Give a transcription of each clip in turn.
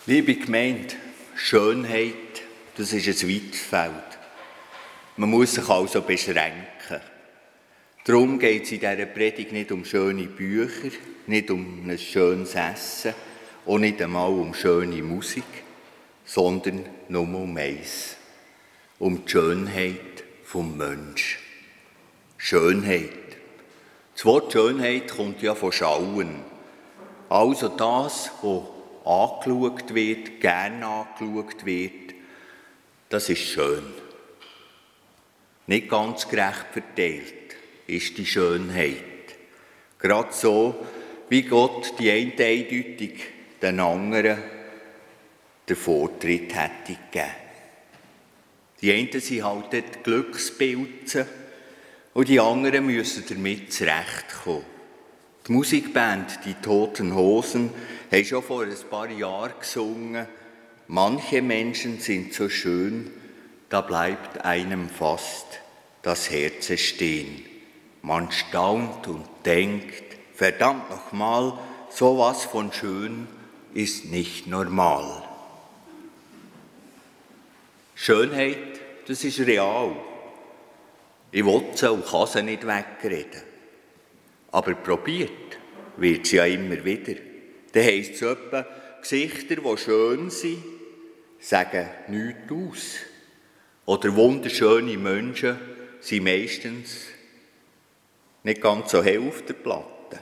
Liebe Gemeinde, Schönheit, das ist ein weites Feld. Man muss sich also beschränken. Darum geht es in dieser Predigt nicht um schöne Bücher, nicht um ein schönes Essen, auch nicht einmal um schöne Musik, sondern nur um eins: um die Schönheit des Menschen. Schönheit. Das Wort Schönheit kommt ja von Schauen. Also das, was angeschaut wird, gerne angeschaut wird, das ist schön. Nicht ganz gerecht verteilt ist die Schönheit. Gerade so, wie Gott die eine eindeutig den anderen den Vortritt hätte gegeben. Die einen sind halt dort Glückspilze und die anderen müssen damit zurechtkommen. Die Musikband «Die Toten Hosen» haben schon vor ein paar Jahren gesungen: Manche Menschen sind so schön, da bleibt einem fast das Herz stehen. Man staunt und denkt, verdammt nochmal, sowas von schön ist nicht normal. Schönheit, das ist real. Ich will sie und kann sie nicht wegreden. Aber probiert wird sie ja immer wieder. Dann heisst es etwa, Gesichter, die schön sind, sagen nichts aus. Oder wunderschöne Menschen sind meistens nicht ganz so hell auf der Platte.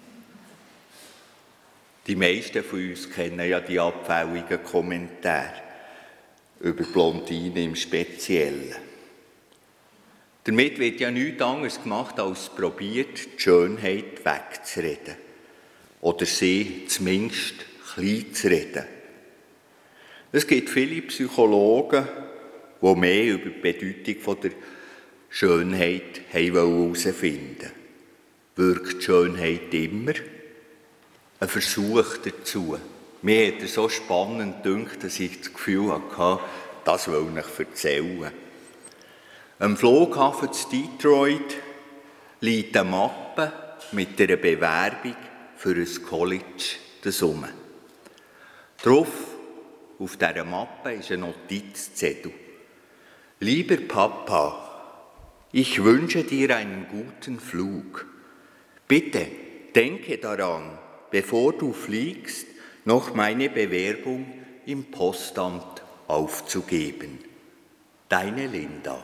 Die meisten von uns kennen ja die abfälligen Kommentare über Blondinen im Speziellen. Damit wird ja nichts anderes gemacht, als probiert, die Schönheit wegzureden. Oder sie zumindest klein zu reden. Es gibt viele Psychologen, die mehr über die Bedeutung der Schönheit herausfinden wollten. Wirkt Schönheit immer? Ein Versuch dazu. Mir hat es so spannend gedacht, dass ich das Gefühl hatte, das will ich erzählen. Am Flughafen in Detroit liegt eine Mappe mit einer Bewerbung für ein College herum. Drauf, auf dieser Mappe, ist ein Notizzettel. Lieber Papa, ich wünsche dir einen guten Flug. Bitte denke daran, bevor du fliegst, noch meine Bewerbung im Postamt aufzugeben. Deine Linda.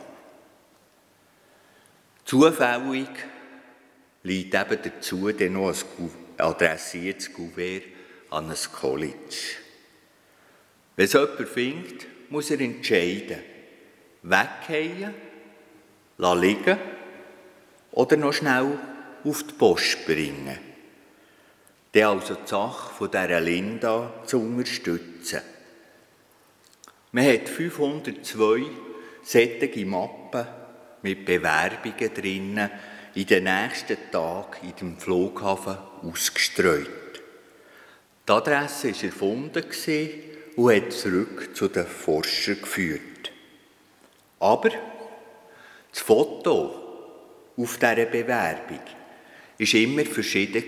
Zufällig liegt eben dazu dann noch ein adressiertes Kuvert an ein College. Wenn es jemand findet, muss er entscheiden: weggehen, liegen oder noch schnell auf die Post bringen. Dann also die Sache von dieser Linda zu unterstützen. Man hat 502 solche Mappen mit Bewerbungen drinnen in den nächsten Tagen in dem Flughafen ausgestreut. Die Adresse war erfunden und hat zurück zu den Forschern geführt. Aber das Foto auf dieser Bewerbung war immer verschieden.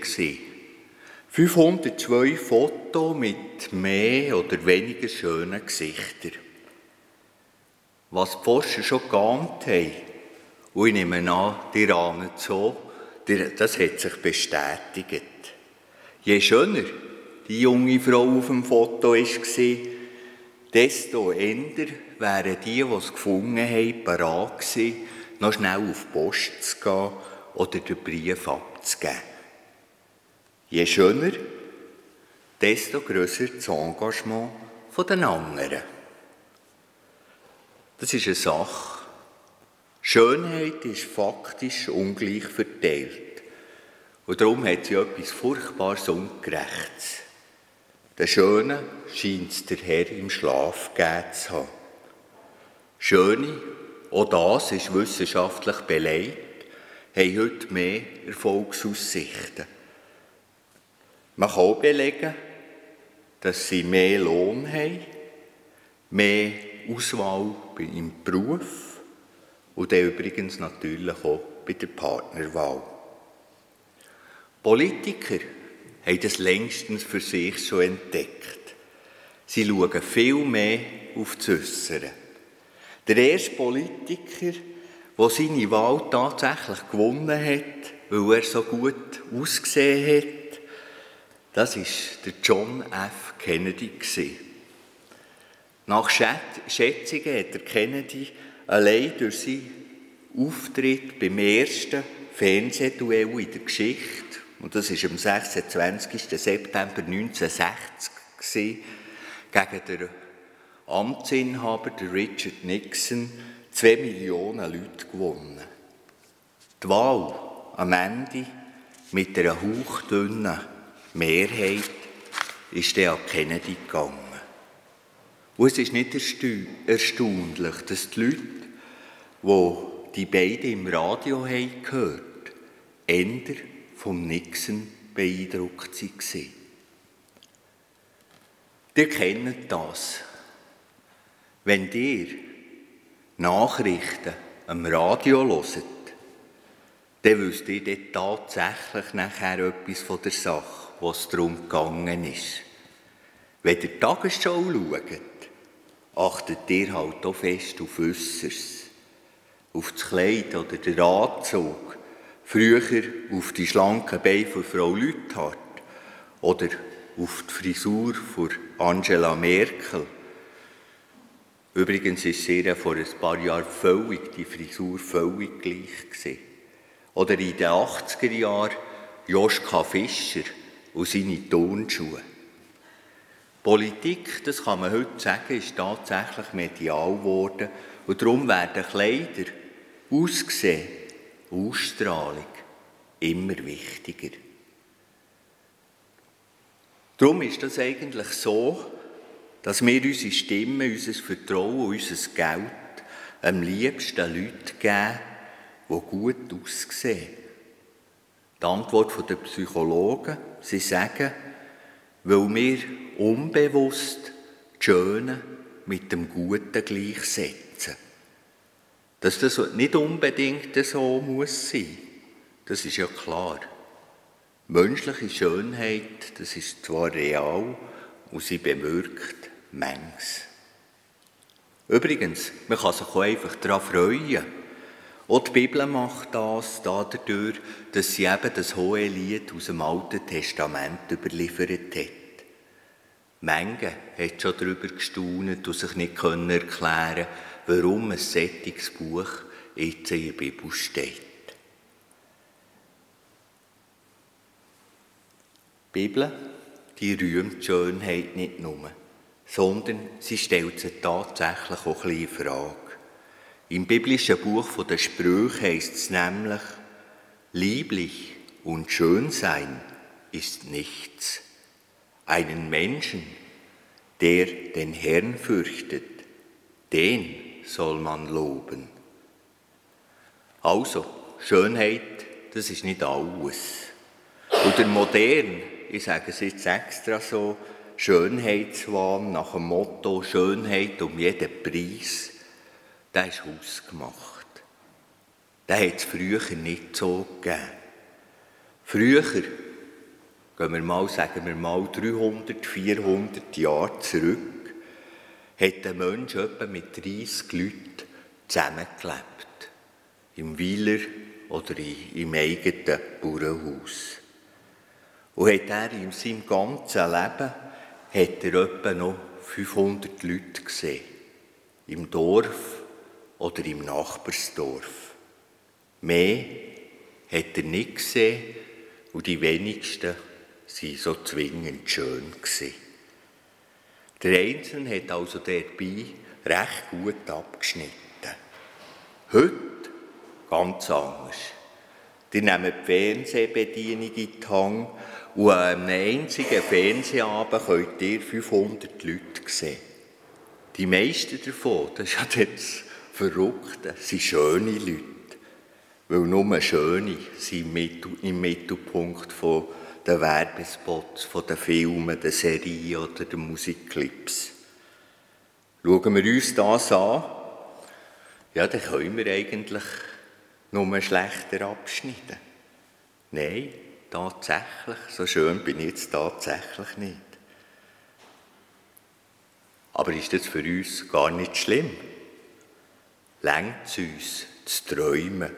502 Fotos mit mehr oder weniger schönen Gesichtern. Was die Forscher schon geahnt haben, und ich nehme an, die ahnen es so, das hat sich bestätigt. Je schöner die junge Frau auf dem Foto war, desto eher wären die es gefunden haben, bereit gewesen, noch schnell auf die Post zu gehen oder den Brief abzugeben. Je schöner, desto grösser das Engagement der anderen. Das ist eine Sache. Schönheit ist faktisch ungleich verteilt. Und darum hat sie etwas furchtbares Ungerechtes. Den Schönen scheint es der Herr im Schlaf gegeben zu haben. Schöne, auch das ist wissenschaftlich belegt, haben heute mehr Erfolgsaussichten. Man kann auch belegen, dass sie mehr Lohn haben, mehr Auswahl im Beruf und dann übrigens natürlich auch bei der Partnerwahl. Politiker haben das längstens für sich schon entdeckt. Sie schauen viel mehr auf das Äussere. Der erste Politiker, der seine Wahl tatsächlich gewonnen hat, weil er so gut ausgesehen hat, das war der John F. Kennedy. Nach Schätzungen hat der Kennedy allein durch seinen Auftritt beim ersten Fernsehduell in der Geschichte, und das war am 26. September 1960, gegen den Amtsinhaber, der Richard Nixon, 2 Millionen Leute gewonnen. Die Wahl am Ende mit einer hauchdünnen Mehrheit ist dann an Kennedy gegangen. Und es ist nicht erstaunlich, dass die Leute, die die beiden im Radio gehört haben, eher vom Nixon beeindruckt waren. Ihr kennt das. Wenn ihr Nachrichten am Radio hört, dann wisst ihr dort tatsächlich nachher etwas von der Sache, was darum gegangen ist. Wenn ihr die Tagesschau schaut, achtet ihr halt auch fest auf Äusseres. Auf das Kleid oder den Anzug. Früher auf die schlanken Beine von Frau Lüthardt oder auf die Frisur von Angela Merkel. Übrigens ist sie vor ein paar Jahren die Frisur völlig gleich gewesen. Oder in den 80er Jahren Joschka Fischer und seine Turnschuhe. Politik, das kann man heute sagen, ist tatsächlich medial geworden. Und darum werden Kleider, Aussehen, Ausstrahlung immer wichtiger. Darum ist das eigentlich so, dass wir unsere Stimme, unser Vertrauen und unser Geld am liebsten Leuten geben, die gut aussehen. Die Antwort der Psychologen, sie sagen, weil wir unbewusst das Schöne mit dem Guten gleichsetzen. Dass das nicht unbedingt so muss sein, das ist ja klar. Menschliche Schönheit, das ist zwar real und sie bewirkt Manches. Übrigens, man kann sich auch einfach daran freuen. Auch die Bibel macht das dadurch, dass sie eben das Hohelied aus dem Alten Testament überliefert hat. Manche haben schon darüber gestaunt und sich nicht erklären können, warum ein solches Buch jetzt in der Bibel steht. Die Bibel, die rühmt die Schönheit nicht nur, sondern sie stellt sie tatsächlich auch ein bisschen in Frage. Im biblischen Buch der Sprüche heisst es nämlich, lieblich und schön sein ist nichts. Einen Menschen, der den Herrn fürchtet, den soll man loben. Also, Schönheit, das ist nicht alles. Und der moderne, ich sage es jetzt extra so, Schönheitswahn nach dem Motto Schönheit um jeden Preis, der ist hausgemacht. Den hat es früher nicht so gegeben. Früher, sagen wir mal 300, 400 Jahre zurück, hat ein Mensch etwa mit 30 Leuten zusammengelebt. Im Weiler oder im eigenen Bauernhaus. Und hat er in seinem ganzen Leben hat er etwa noch 500 Leute gesehen. Im Dorf oder im Nachbarsdorf. Mehr hat er nicht gesehen und die wenigsten waren so zwingend schön gewesen. Der Einzelne hat also dabei recht gut abgeschnitten. Heute ganz anders. Die nehmen die Fernsehbedienung in die Hand und an einem einzigen Fernsehabend könnt ihr 500 Leute sehen. Die meisten davon, das ist ja das Verrückte, sind schöne Leute. Weil nur Schöne sind im Mittelpunkt der Werbespots, der Filme, der Serien oder der Musikclips. Schauen wir uns das an, ja, dann können wir eigentlich nur schlechter abschneiden. Nein, tatsächlich, so schön bin ich jetzt tatsächlich nicht. Aber ist das für uns gar nicht schlimm? Längt es uns zu träumen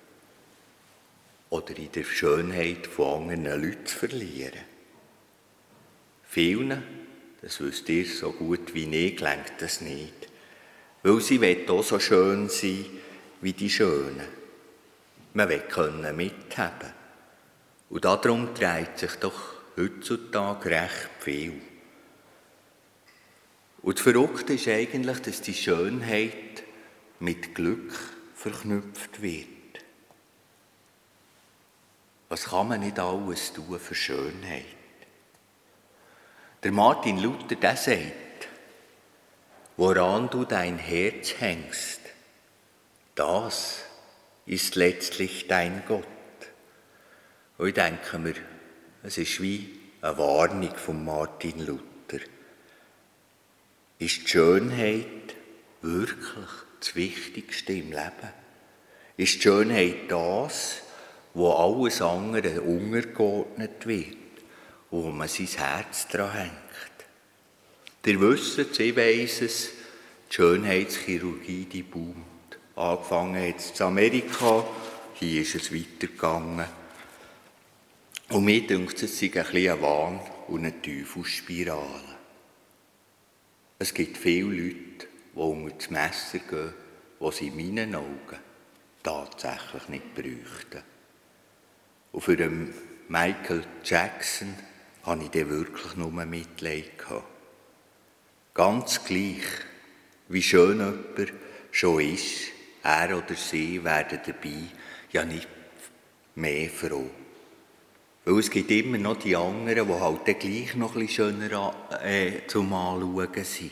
oder in der Schönheit von anderen Leuten zu verlieren? Vielen, das wisst ihr so gut wie ich, gelingt das nicht. Weil sie wollen auch so schön sein wie die Schönen. Man will mithaben. Und darum dreht sich doch heutzutage recht viel. Und das Verrückte ist eigentlich, dass die Schönheit mit Glück verknüpft wird. Was kann man nicht alles tun für Schönheit? Der Martin Luther, der sagt, woran du dein Herz hängst, das ist letztlich dein Gott. Und ich denke mir, es ist wie eine Warnung von Martin Luther. Ist die Schönheit wirklich das Wichtigste im Leben? Ist die Schönheit das, wo alles andere untergeordnet wird, wo man sein Herz daran hängt? Ihr wisst es, ich weiss es, die Schönheitschirurgie, die boomt. Angefangen jetzt in Amerika, hier ist es weitergegangen. Und mir denkt es sei ein bisschen ein Wahn und eine Teufelsspirale. Es gibt viele Leute, die unter das Messer gehen, die sie in meinen Augen tatsächlich nicht bräuchten. Und für den Michael Jackson hatte ich dann wirklich nur Mitleid gehabt. Ganz gleich, wie schön jemand schon ist, er oder sie werden dabei ja nicht mehr froh. Weil es gibt immer noch die anderen, die halt dann gleich noch ein bisschen schöner zum Anschauen sind.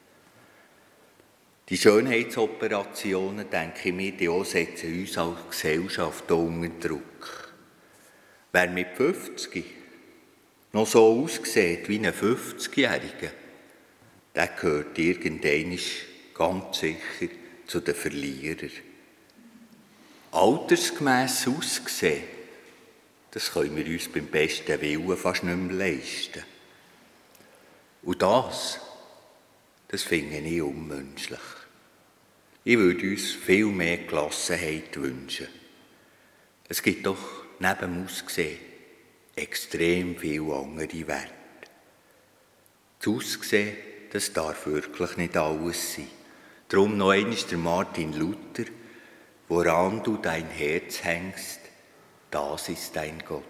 Die Schönheitsoperationen, denke ich mir, die auch setzen uns als Gesellschaft unter Druck. Wer mit 50 noch so aussieht wie ein 50-Jähriger, der gehört irgendwann ganz sicher zu den Verlierern. Altersgemäss aussehen, das können wir uns beim besten Willen fast nicht mehr leisten. Und das finde ich unmenschlich. Ich würde uns viel mehr Gelassenheit wünschen. Es gibt doch neben dem Aussehen extrem viele andere Werte. Das Aussehen, das darf wirklich nicht alles sein. Darum noch einmal der Martin Luther, woran du dein Herz hängst, das ist dein Gott.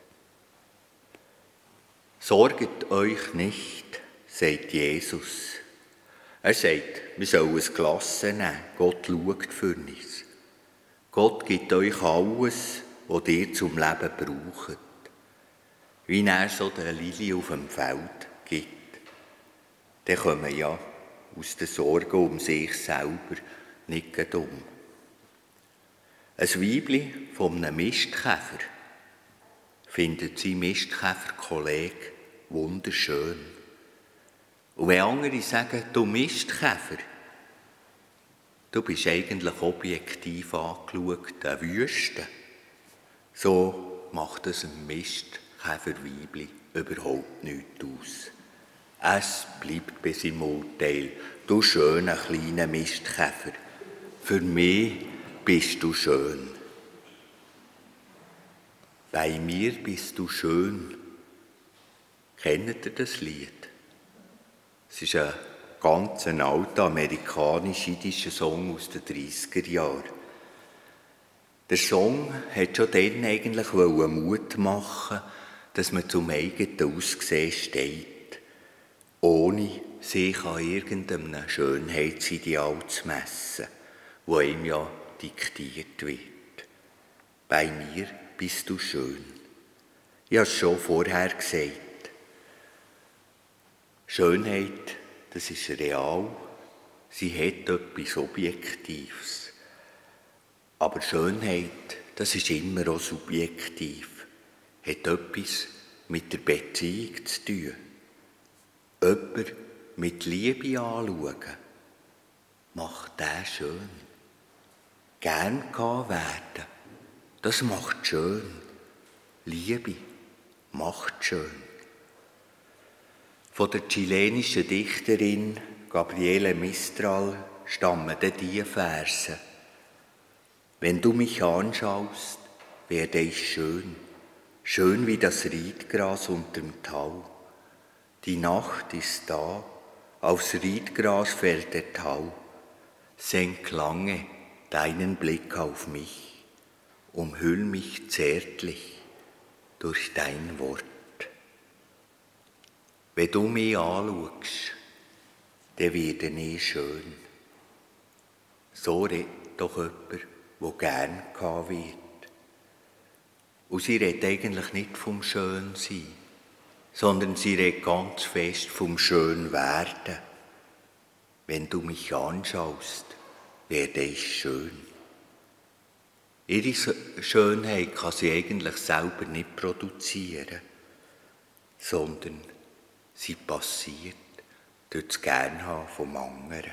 Sorget euch nicht, sagt Jesus. Er sagt, wir sollen ein Glas nehmen. Gott schaut für uns. Gott gibt euch alles, was ihr zum Leben braucht. Wie er so der Lilie auf dem Feld gibt. Dann kommen ja aus den Sorgen um sich selber nicht um. Ein Weibli von einem Mistkäfer findet sein Mistkäferkollege wunderschön. Und wenn andere sagen, du Mistkäfer, du bist eigentlich objektiv angeschaut, eine Wüste, so macht es einem Mistkäferweibli überhaupt nichts aus. Es bleibt bei seinem Urteil, du schöner kleiner Mistkäfer, für mich bist du schön. Bei mir bist du schön. Kennt ihr das Lied? Es ist ein ganz alter amerikanisch-jiddischer Song aus den 30er Jahren. Der Song hat schon dann eigentlich Mut machen, dass man zum eigenen Aussehen steht, ohne sich an irgendeinem Schönheitsideal zu messen, wo einem ja diktiert wird. Bei mir bist du schön. Ich habe es schon vorher gesagt. Schönheit, das ist real. Sie hat etwas Objektives. Aber Schönheit, das ist immer auch subjektiv. Hat etwas mit der Beziehung zu tun. Jemand mit Liebe anschauen, macht den schön. Gern gehabt werden, das macht schön. Liebe macht schön. Von der chilenischen Dichterin Gabriele Mistral stammen denn die Verse. Wenn du mich anschaust, werde ich schön, schön wie das Riedgras unterm Tau. Die Nacht ist da, aufs Riedgras fällt der Tau. Senk lange deinen Blick auf mich, umhüll mich zärtlich durch dein Wort. Wenn du mich anschaust, dann werde ich schön. So redet doch jemand, der gern gehabt wird. Und sie redet eigentlich nicht vom Schönsein, sondern sie redet ganz fest vom Schönwerden. Wenn du mich anschaust, werde ich schön. Ihre Schönheit kann sie eigentlich selber nicht produzieren, sondern sie passiert durch das Gernhaben vom anderen.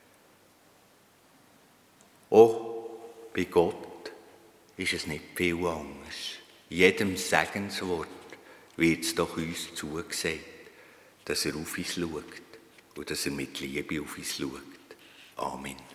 Auch bei Gott ist es nicht viel anders. In jedem Segenswort wird es doch uns zugesagt, dass er auf uns schaut und dass er mit Liebe auf uns schaut. Amen.